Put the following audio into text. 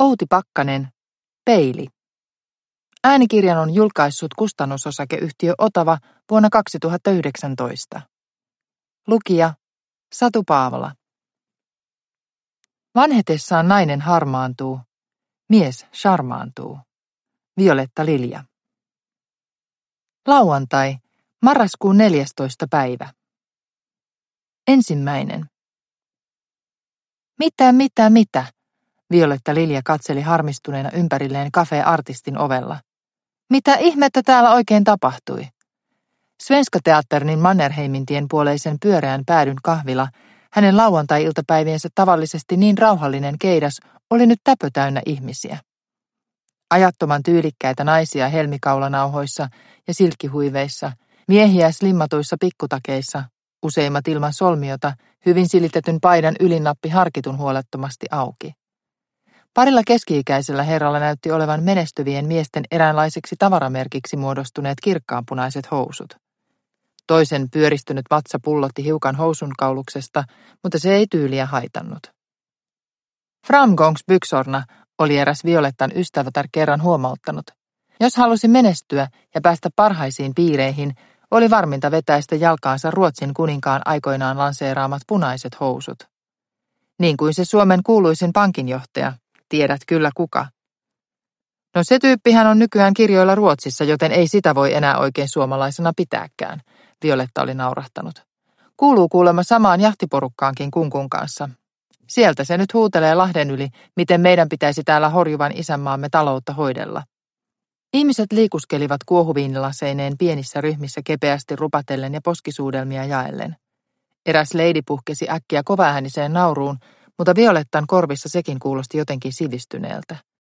Outi Pakkanen, Peili. Äänikirjan on julkaissut kustannusosakeyhtiö Otava vuonna 2019. Lukija Satu Paavola. Vanhetessaan nainen harmaantuu, mies charmaantuu. Violetta Lilja. Lauantai, marraskuun 14. päivä. 1. Mitä? Violetta Lilja katseli harmistuneena ympärilleen Cafe-artistin ovella. Mitä ihmettä täällä oikein tapahtui? Svenska Teatternin Mannerheimintien puoleisen pyöreän päädyn kahvila, hänen lauantai-iltapäiviensä tavallisesti niin rauhallinen keidas, oli nyt täpötäynnä ihmisiä. Ajattoman tyylikkäitä naisia helmikaulanauhoissa ja silkkihuiveissa, miehiä slimmatuissa pikkutakeissa, useimmat ilman solmiota, hyvin silitetyn paidan ylinappi harkitun huolettomasti auki. Parilla keski-ikäisellä herralla näytti olevan menestyvien miesten eräänlaiseksi tavaramerkiksi muodostuneet kirkkaanpunaiset housut. Toisen pyöristynyt vatsa pullotti hiukan housun kauluksesta, mutta se ei tyyliä haitannut. Framgångsbyxorna oli eräs Violettan ystävätär kerran huomauttanut. Jos halusi menestyä ja päästä parhaisiin piireihin, oli varminta vetäistä jalkaansa Ruotsin kuninkaan aikoinaan lanseeraamat punaiset housut. Niin kuin se Suomen kuuluisin pankinjohtaja, tiedät kyllä kuka. No se tyyppihän on nykyään kirjoilla Ruotsissa, joten ei sitä voi enää oikein suomalaisena pitääkään, Violetta oli naurahtanut. Kuuluu kuulemma samaan jahtiporukkaankin Kunkun kanssa. Sieltä se nyt huutelee Lahden yli, miten meidän pitäisi täällä horjuvan isänmaamme taloutta hoidella. Ihmiset liikuskelivat kuohuviinilaseineen pienissä ryhmissä kepeästi rupatellen ja poskisuudelmia jaellen. Eräs leidi puhkesi äkkiä kovaääniseen nauruun, mutta Violettan korvissa sekin kuulosti jotenkin sivistyneeltä.